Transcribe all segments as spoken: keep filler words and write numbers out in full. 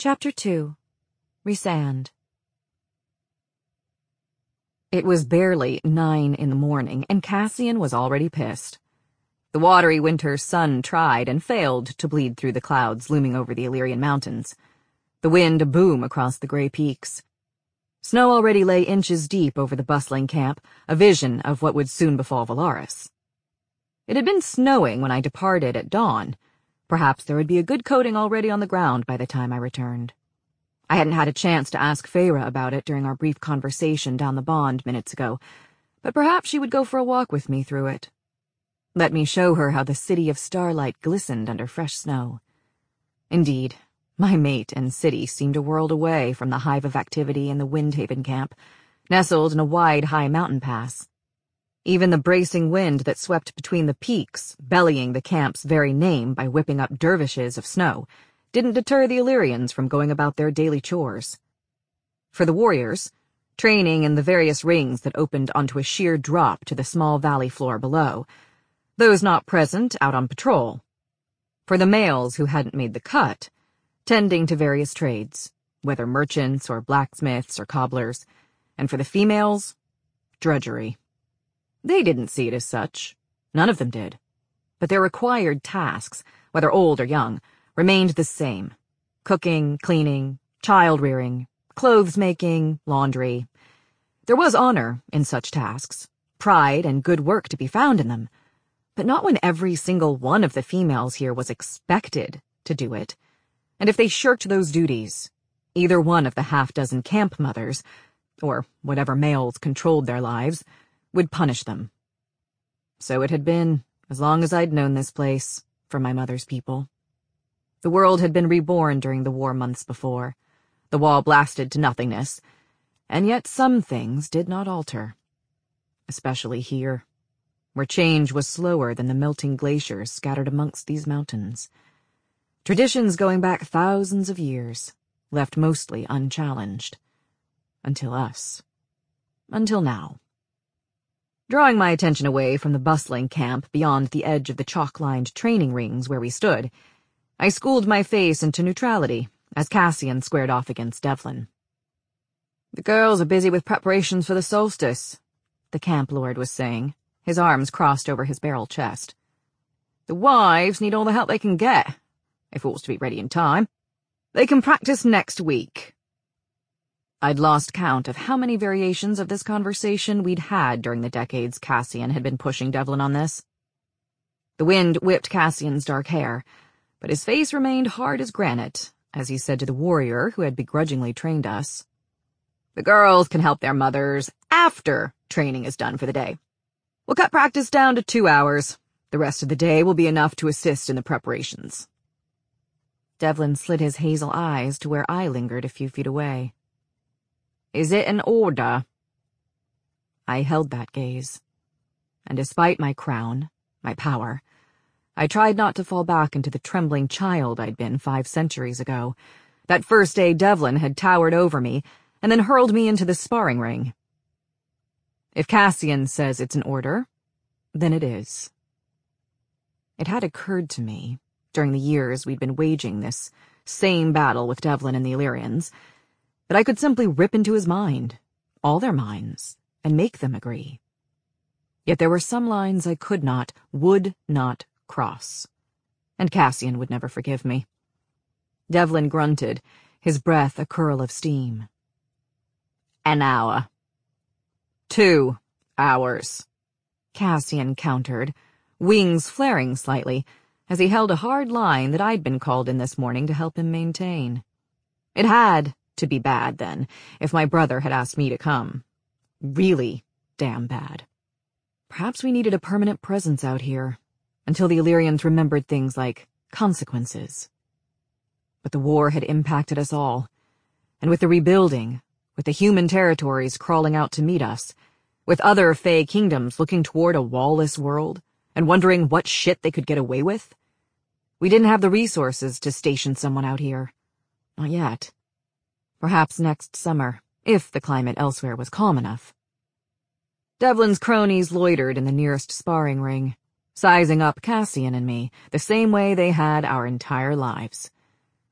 Chapter two. Rhysand. It was barely nine in the morning, and Cassian was already pissed. The watery winter sun tried and failed to bleed through the clouds looming over the Illyrian mountains. The wind a boom across the gray peaks. Snow already lay inches deep over the bustling camp, a vision of what would soon befall Velaris. It had been snowing when I departed at dawn. Perhaps there would be a good coating already on the ground by the time I returned. I hadn't had a chance to ask Feyre about it during our brief conversation down the bond minutes ago, but perhaps she would go for a walk with me through it. Let me show her how the city of starlight glistened under fresh snow. Indeed, my mate and city seemed a world away from the hive of activity in the Windhaven camp, nestled in a wide, high mountain pass. Even the bracing wind that swept between the peaks, bellying the camp's very name by whipping up dervishes of snow, didn't deter the Illyrians from going about their daily chores. For the warriors, training in the various rings that opened onto a sheer drop to the small valley floor below, those not present out on patrol. For the males who hadn't made the cut, tending to various trades, whether merchants or blacksmiths or cobblers, and for the females, drudgery. They didn't see it as such. None of them did. But their required tasks, whether old or young, remained the same. Cooking, cleaning, child-rearing, clothes-making, laundry. There was honor in such tasks, pride and good work to be found in them, but not when every single one of the females here was expected to do it. And if they shirked those duties, either one of the half-dozen camp mothers, or whatever males controlled their lives, would punish them. So it had been, as long as I'd known this place, for my mother's people. The world had been reborn during the war months before, the wall blasted to nothingness, and yet some things did not alter. Especially here, where change was slower than the melting glaciers scattered amongst these mountains. Traditions going back thousands of years, left mostly unchallenged. Until us. Until now. Drawing my attention away from the bustling camp beyond the edge of the chalk-lined training rings where we stood, I schooled my face into neutrality as Cassian squared off against Devlin. "The girls are busy with preparations for the solstice," the camp lord was saying, his arms crossed over his barrel chest. "The wives need all the help they can get, if all's to be ready in time. They can practice next week." I'd lost count of how many variations of this conversation we'd had during the decades Cassian had been pushing Devlin on this. The wind whipped Cassian's dark hair, but his face remained hard as granite as he said to the warrior who had begrudgingly trained us, "The girls can help their mothers after training is done for the day. We'll cut practice down to two hours. The rest of the day will be enough to assist in the preparations." Devlin slid his hazel eyes to where I lingered a few feet away. "Is it an order?" I held that gaze, and despite my crown, my power, I tried not to fall back into the trembling child I'd been five centuries ago, that first day Devlin had towered over me and then hurled me into the sparring ring. If Cassian says it's an order, then it is. It had occurred to me, during the years we'd been waging this same battle with Devlin and the Illyrians, that I could simply rip into his mind, all their minds, and make them agree. Yet there were some lines I could not, would not cross, and Cassian would never forgive me. Devlin grunted, his breath a curl of steam. "An hour." "Two hours," Cassian countered, wings flaring slightly, as he held a hard line that I'd been called in this morning to help him maintain. It had to be bad, then, if my brother had asked me to come. Really damn bad. Perhaps we needed a permanent presence out here, until the Illyrians remembered things like consequences. But the war had impacted us all, and with the rebuilding, with the human territories crawling out to meet us, with other Fey kingdoms looking toward a wall-less world, and wondering what shit they could get away with, we didn't have the resources to station someone out here. Not yet. Perhaps next summer, if the climate elsewhere was calm enough. Devlin's cronies loitered in the nearest sparring ring, sizing up Cassian and me the same way they had our entire lives.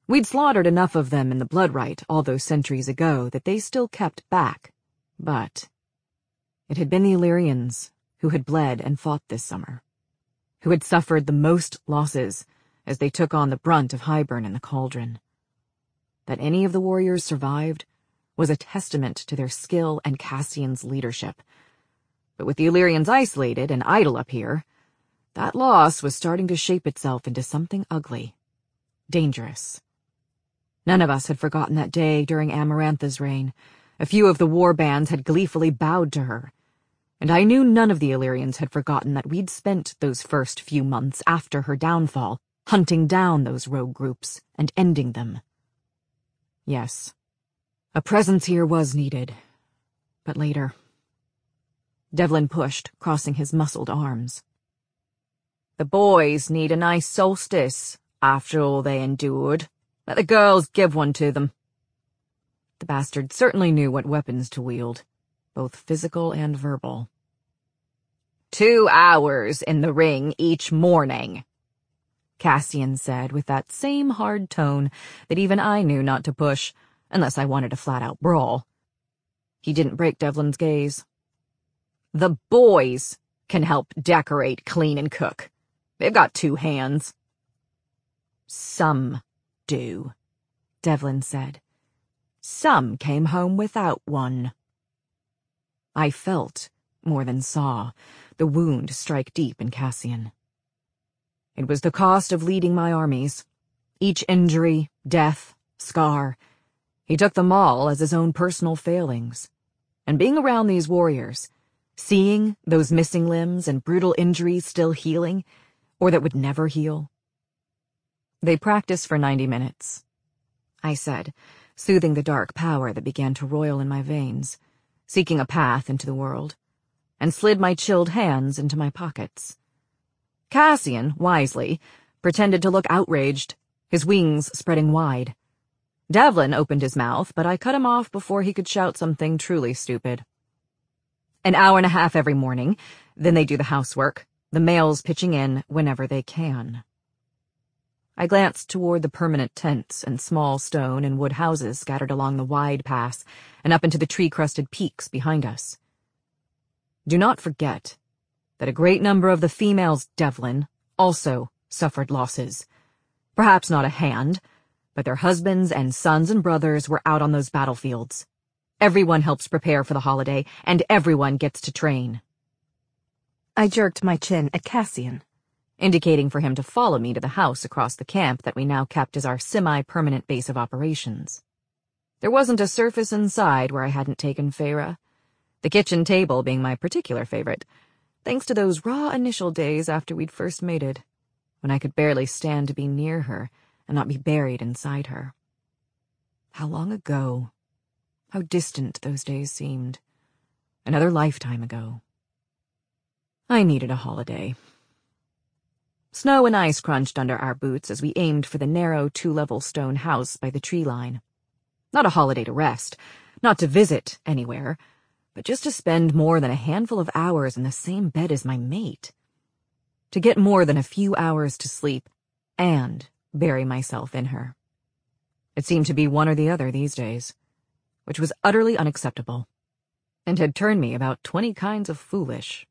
We'd slaughtered enough of them in the Bloodright all those centuries ago that they still kept back, but it had been the Illyrians who had bled and fought this summer, who had suffered the most losses as they took on the brunt of Hybern and the Cauldron. That any of the warriors survived was a testament to their skill and Cassian's leadership. But with the Illyrians isolated and idle up here, that loss was starting to shape itself into something ugly, dangerous. None of us had forgotten that day during Amarantha's reign. A few of the war bands had gleefully bowed to her, and I knew none of the Illyrians had forgotten that we'd spent those first few months after her downfall hunting down those rogue groups and ending them. Yes, a presence here was needed, but later. Devlin pushed, crossing his muscled arms. The boys need a nice solstice, after all they endured. Let the girls give one to them. The bastard certainly knew what weapons to wield, both physical and verbal. Two hours in the ring each morning, Cassian said with that same hard tone that even I knew not to push, unless I wanted a flat-out brawl. He didn't break Devlin's gaze. The boys can help decorate, clean, and cook. They've got two hands. Some do, Devlin said. Some came home without one. I felt, more than saw, the wound strike deep in Cassian. It was the cost of leading my armies. Each injury, death, scar. He took them all as his own personal failings. And being around these warriors, seeing those missing limbs and brutal injuries still healing, or that would never heal. They practiced for ninety minutes, I said, soothing the dark power that began to roil in my veins, seeking a path into the world, and slid my chilled hands into my pockets. Cassian, wisely, pretended to look outraged, his wings spreading wide. Devlin opened his mouth, but I cut him off before he could shout something truly stupid. An hour and a half every morning, then they do the housework, the males pitching in whenever they can. I glanced toward the permanent tents and small stone and wood houses scattered along the wide pass and up into the tree-crusted peaks behind us. Do not forget that a great number of the females Devlin also suffered losses. Perhaps not a hand, but their husbands and sons and brothers were out on those battlefields. Everyone helps prepare for the holiday, and everyone gets to train. I jerked my chin at Cassian, indicating for him to follow me to the house across the camp that we now kept as our semi-permanent base of operations. There wasn't a surface inside where I hadn't taken Feyre, the kitchen table being my particular favorite, thanks to those raw initial days after we'd first mated, when I could barely stand to be near her and not be buried inside her. How long ago, how distant those days seemed. Another lifetime ago. I needed a holiday. Snow and ice crunched under our boots as we aimed for the narrow two-level stone house by the tree line. Not a holiday to rest, not to visit anywhere, but just to spend more than a handful of hours in the same bed as my mate. To get more than a few hours to sleep and bury myself in her. It seemed to be one or the other these days, which was utterly unacceptable, and had turned me about twenty kinds of foolish.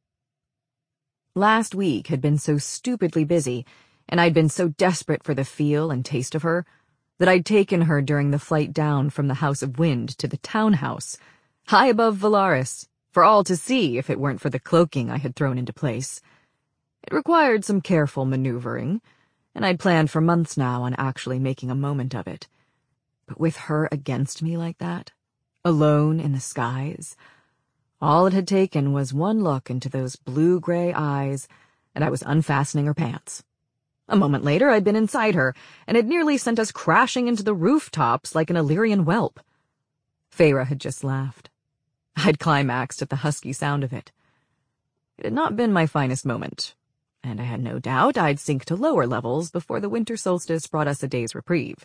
Last week had been so stupidly busy, and I'd been so desperate for the feel and taste of her, that I'd taken her during the flight down from the House of Wind to the townhouse, high above Valaris, for all to see if it weren't for the cloaking I had thrown into place. It required some careful maneuvering, and I'd planned for months now on actually making a moment of it. But with her against me like that, alone in the skies, all it had taken was one look into those blue-gray eyes, and I was unfastening her pants. A moment later, I'd been inside her, and had nearly sent us crashing into the rooftops like an Illyrian whelp. Feyre had just laughed. I'd climaxed at the husky sound of it. It had not been my finest moment, and I had no doubt I'd sink to lower levels before the winter solstice brought us a day's reprieve.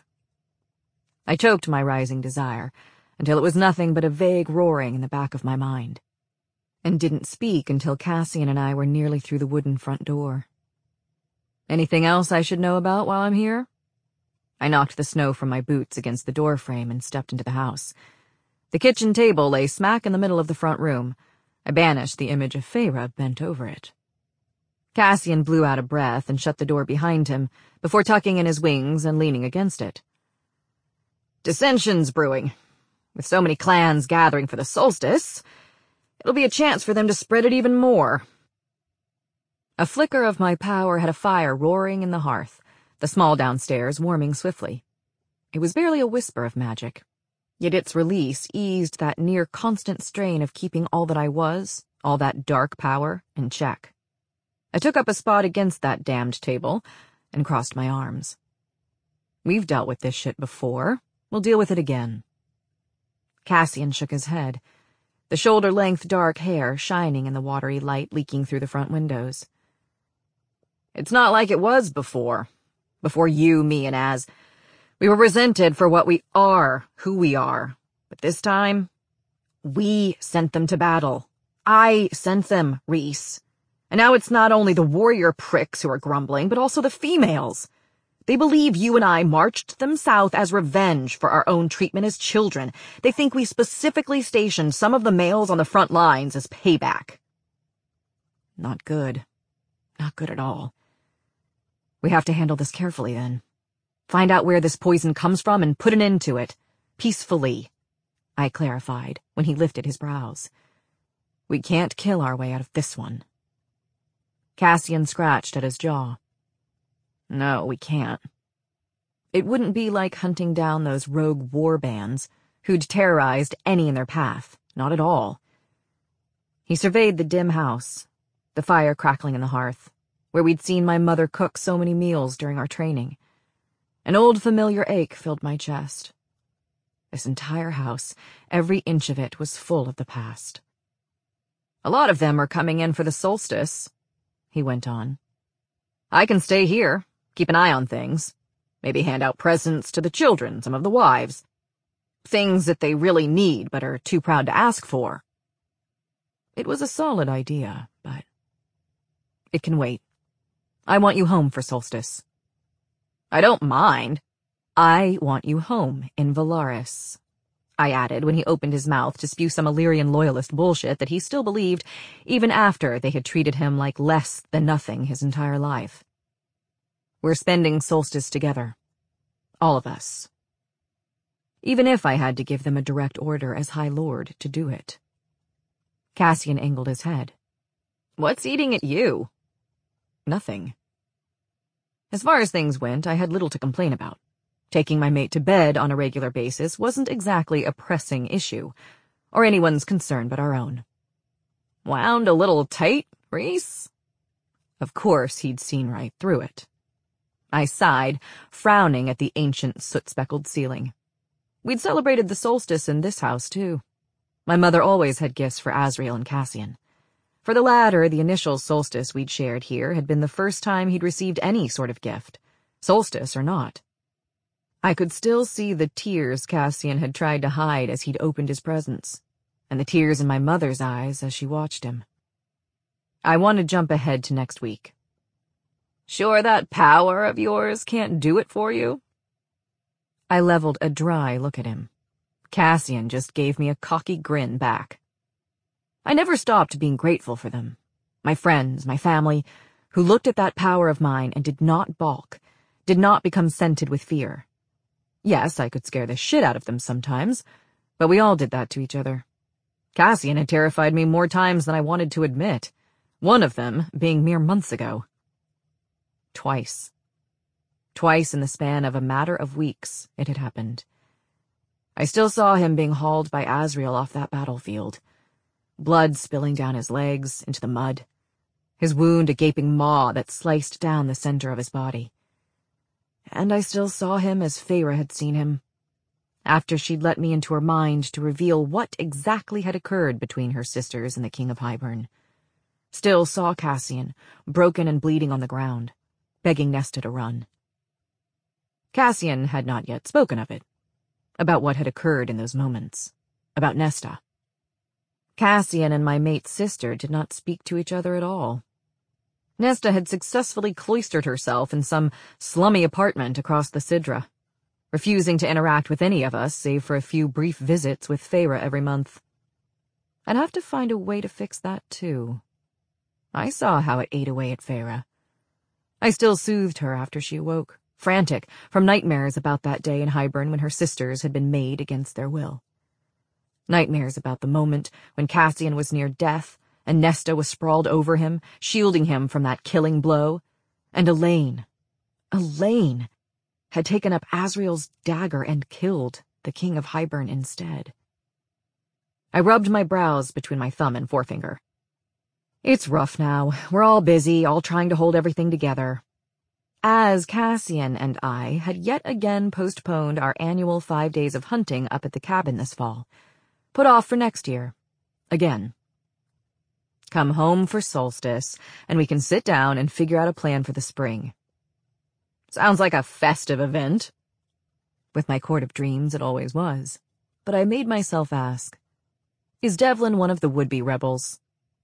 I choked my rising desire, until it was nothing but a vague roaring in the back of my mind, and didn't speak until Cassian and I were nearly through the wooden front door. Anything else I should know about while I'm here? I knocked the snow from my boots against the door frame and stepped into the house. The kitchen table lay smack in the middle of the front room. I banished the image of Feyre bent over it. Cassian blew out a breath and shut the door behind him before tucking in his wings and leaning against it. Dissension's brewing. With so many clans gathering for the solstice, it'll be a chance for them to spread it even more. A flicker of my power had a fire roaring in the hearth, the small downstairs warming swiftly. It was barely a whisper of magic, yet its release eased that near-constant strain of keeping all that I was, all that dark power, in check. I took up a spot against that damned table and crossed my arms. We've dealt with this shit before. We'll deal with it again. Cassian shook his head, the shoulder-length dark hair shining in the watery light leaking through the front windows. It's not like it was before. Before you, me, and Az. We were resented for what we are, who we are. But this time, we sent them to battle. I sent them, Rhys. And now it's not only the warrior pricks who are grumbling, but also the females. They believe you and I marched them south as revenge for our own treatment as children. They think we specifically stationed some of the males on the front lines as payback. Not good. Not good at all. We have to handle this carefully, then. Find out where this poison comes from and put an end to it. Peacefully, I clarified when he lifted his brows. We can't kill our way out of this one. Cassian scratched at his jaw. No, we can't. It wouldn't be like hunting down those rogue war bands who'd terrorized any in their path. Not at all. He surveyed the dim house, the fire crackling in the hearth, where we'd seen my mother cook so many meals during our training. An old familiar ache filled my chest. This entire house, every inch of it, was full of the past. A lot of them are coming in for the solstice, he went on. I can stay here, keep an eye on things, maybe hand out presents to the children, some of the wives. Things that they really need but are too proud to ask for. It was a solid idea, but it can wait. I want you home for solstice. I don't mind. I want you home in Velaris, I added when he opened his mouth to spew some Illyrian loyalist bullshit that he still believed, even after they had treated him like less than nothing his entire life. We're spending solstice together. All of us. Even if I had to give them a direct order as High Lord to do it. Cassian angled his head. What's eating at you? Nothing. As far as things went, I had little to complain about. Taking my mate to bed on a regular basis wasn't exactly a pressing issue, or anyone's concern but our own. Wound a little tight, Rhys? Of course he'd seen right through it. I sighed, frowning at the ancient soot-speckled ceiling. We'd celebrated the solstice in this house, too. My mother always had gifts for Azriel and Cassian. For the latter, the initial solstice we'd shared here had been the first time he'd received any sort of gift, solstice or not. I could still see the tears Cassian had tried to hide as he'd opened his presents, and the tears in my mother's eyes as she watched him. I want to jump ahead to next week. Sure that power of yours can't do it for you? I leveled a dry look at him. Cassian just gave me a cocky grin back. I never stopped being grateful for them. My friends, my family, who looked at that power of mine and did not balk, did not become scented with fear. Yes, I could scare the shit out of them sometimes, but we all did that to each other. Cassian had terrified me more times than I wanted to admit, one of them being mere months ago. Twice. Twice in the span of a matter of weeks it had happened. I still saw him being hauled by Azriel off that battlefield, blood spilling down his legs into the mud, his wound a gaping maw that sliced down the center of his body. And I still saw him as Feyre had seen him, after she'd let me into her mind to reveal what exactly had occurred between her sisters and the King of Hybern. Still saw Cassian, broken and bleeding on the ground, begging Nesta to run. Cassian had not yet spoken of it, about what had occurred in those moments, about Nesta. Cassian and my mate's sister did not speak to each other at all. Nesta had successfully cloistered herself in some slummy apartment across the Sidra, refusing to interact with any of us save for a few brief visits with Feyre every month. I'd have to find a way to fix that, too. I saw how it ate away at Feyre. I still soothed her after she awoke, frantic from nightmares about that day in Hybern when her sisters had been made against their will. Nightmares about the moment when Cassian was near death and Nesta was sprawled over him, shielding him from that killing blow, and Elaine, Elaine, had taken up Asriel's dagger and killed the King of Hybern instead. I rubbed my brows between my thumb and forefinger. It's rough now. We're all busy, all trying to hold everything together. As Cassian and I had yet again postponed our annual five days of hunting up at the cabin this fall, put off for next year. Again. Come home for solstice, and we can sit down and figure out a plan for the spring. Sounds like a festive event. With my court of dreams, it always was. But I made myself ask, is Devlin one of the would-be rebels?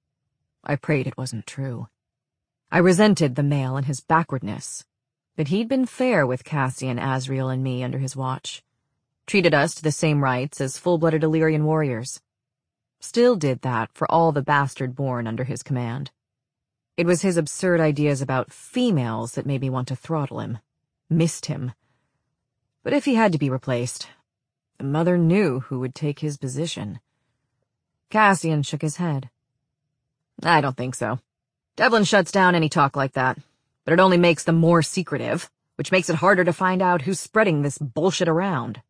I prayed it wasn't true. I resented the male and his backwardness, but he'd been fair with Cassian, Asriel, and me under his watch. Treated us to the same rights as full-blooded Illyrian warriors. Still did that for all the bastard born under his command. It was his absurd ideas about females that made me want to throttle him. Missed him. But if he had to be replaced, the mother knew who would take his position. Cassian shook his head. I don't think so. Devlin shuts down any talk like that, but it only makes them more secretive, which makes it harder to find out who's spreading this bullshit around.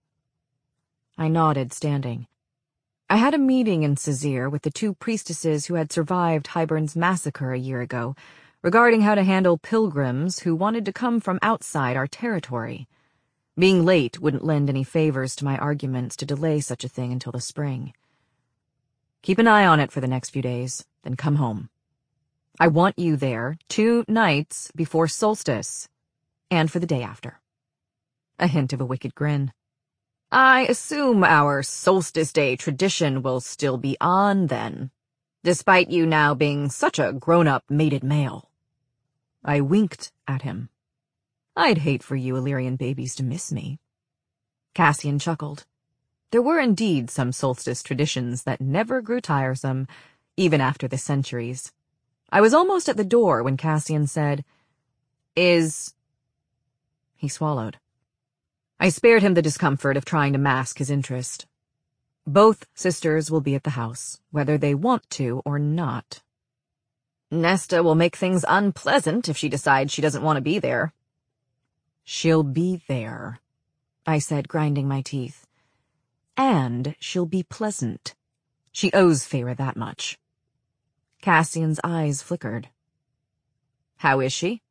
I nodded, standing. I had a meeting in Sazir with the two priestesses who had survived Hybern's massacre a year ago, regarding how to handle pilgrims who wanted to come from outside our territory. Being late wouldn't lend any favors to my arguments to delay such a thing until the spring. Keep an eye on it for the next few days, then come home. I want you there two nights before solstice, and for the day after. A hint of a wicked grin. I assume our solstice day tradition will still be on then, despite you now being such a grown-up mated male. I winked at him. I'd hate for you Illyrian babies to miss me. Cassian chuckled. There were indeed some solstice traditions that never grew tiresome, even after the centuries. I was almost at the door when Cassian said, Is... He swallowed. I spared him the discomfort of trying to mask his interest. Both sisters will be at the house, whether they want to or not. Nesta will make things unpleasant if she decides she doesn't want to be there. She'll be there, I said, grinding my teeth. And she'll be pleasant. She owes Feyre that much. Cassian's eyes flickered. How is she?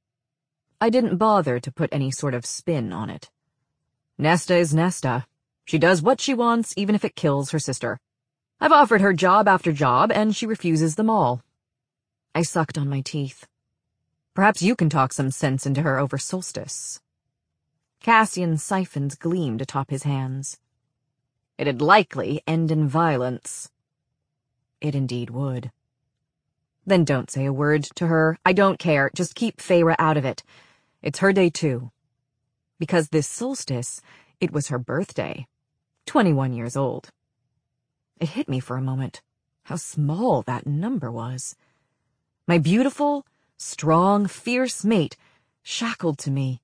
I didn't bother to put any sort of spin on it. Nesta is Nesta. She does what she wants, even if it kills her sister. I've offered her job after job, and she refuses them all. I sucked on my teeth. Perhaps you can talk some sense into her over solstice. Cassian's siphons gleamed atop his hands. It'd likely end in violence. It indeed would. Then don't say a word to her. I don't care. Just keep Feyre out of it. It's her day, too. Because this solstice, it was her birthday. Twenty-one years old. It hit me for a moment, how small that number was. My beautiful, strong, fierce mate, shackled to me.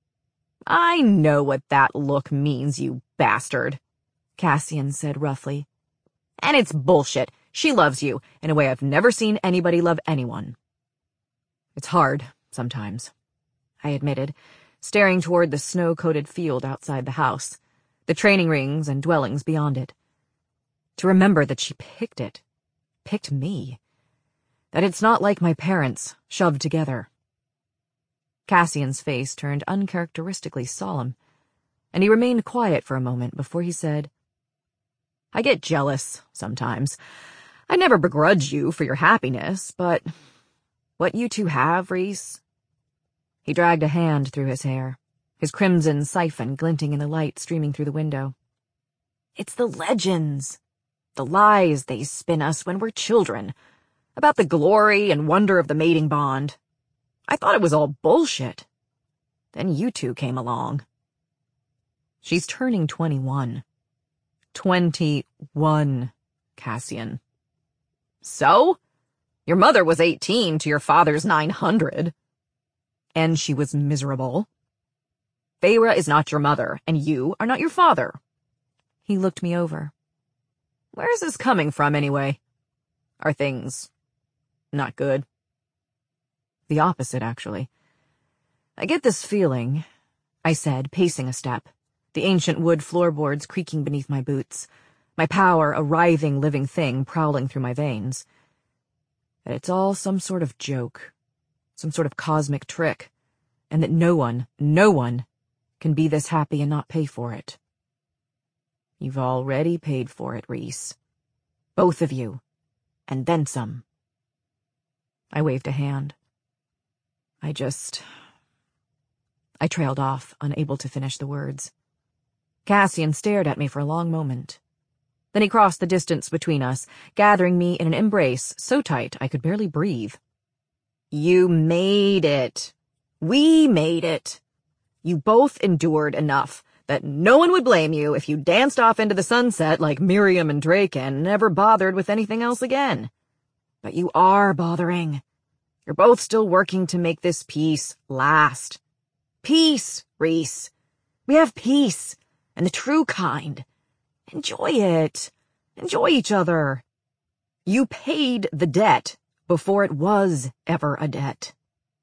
I know what that look means, you bastard, Cassian said roughly. And it's bullshit. She loves you, in a way I've never seen anybody love anyone. It's hard, sometimes, I admitted, staring toward the snow-coated field outside the house, the training rings and dwellings beyond it. To remember that she picked it, picked me, that it's not like my parents, shoved together. Cassian's face turned uncharacteristically solemn, and he remained quiet for a moment before he said, I get jealous, sometimes. I never begrudge you for your happiness, but what you two have, Rhys... He dragged a hand through his hair, his crimson siphon glinting in the light streaming through the window. It's the legends, the lies they spin us when we're children, about the glory and wonder of the mating bond. I thought it was all bullshit. Then you two came along. She's turning twenty-one. Twenty-one, Cassian. So? Your mother was eighteen to your father's nine hundred. And she was miserable. Feyre is not your mother, and you are not your father. He looked me over. Where is this coming from, anyway? Are things not good? The opposite, actually. I get this feeling, I said, pacing a step, the ancient wood floorboards creaking beneath my boots, my power a writhing living thing prowling through my veins, that it's all some sort of joke, some sort of cosmic trick, and that no one, no one, can be this happy and not pay for it. You've already paid for it, Rhys. Both of you. And then some. I waved a hand. I just... I trailed off, unable to finish the words. Cassian stared at me for a long moment. Then he crossed the distance between us, gathering me in an embrace so tight I could barely breathe. You made it. We made it. You both endured enough that no one would blame you if you danced off into the sunset like Miriam and Drake and never bothered with anything else again. But you are bothering. You're both still working to make this peace last. Peace, Rhys. We have peace, and the true kind. Enjoy it. Enjoy each other. You paid the debt before it was ever a debt.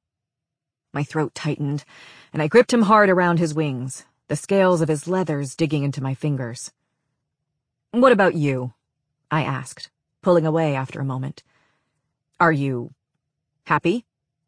My throat tightened, and I gripped him hard around his wings, the scales of his leathers digging into my fingers. What about you? I asked, pulling away after a moment. Are you happy?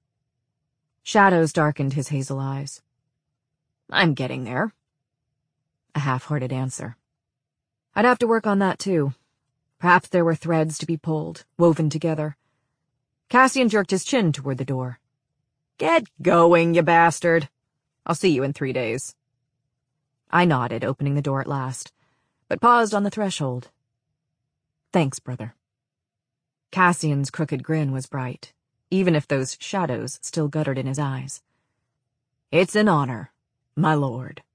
Shadows darkened his hazel eyes. I'm getting there. A half-hearted answer. I'd have to work on that, too. Perhaps there were threads to be pulled, woven together. Cassian jerked his chin toward the door. Get going, you bastard. I'll see you in three days. I nodded, opening the door at last, but paused on the threshold. Thanks, brother. Cassian's crooked grin was bright, even if those shadows still guttered in his eyes. It's an honor, my lord.